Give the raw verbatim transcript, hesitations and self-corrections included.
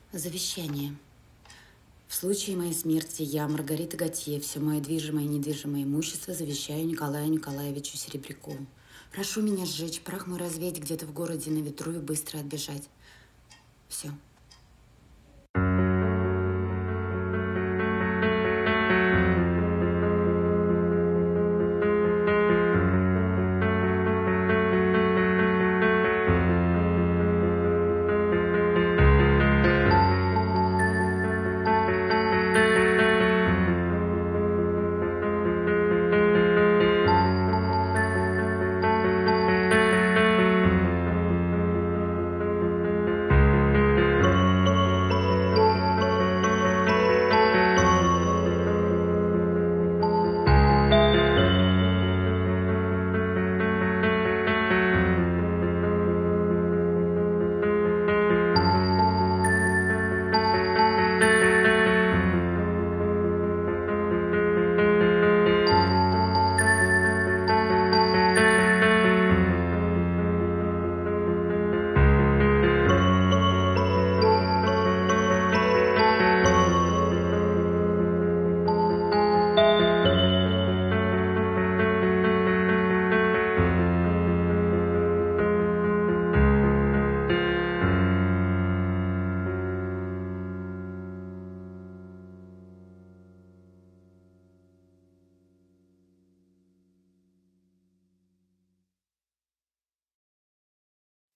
Завещание. В случае моей смерти я, Маргарита Готье, все мое движимое и недвижимое имущество завещаю Николаю Николаевичу Серебрякову. Прошу меня сжечь, прах мой развеять где-то в городе на ветру и быстро отбежать. Все.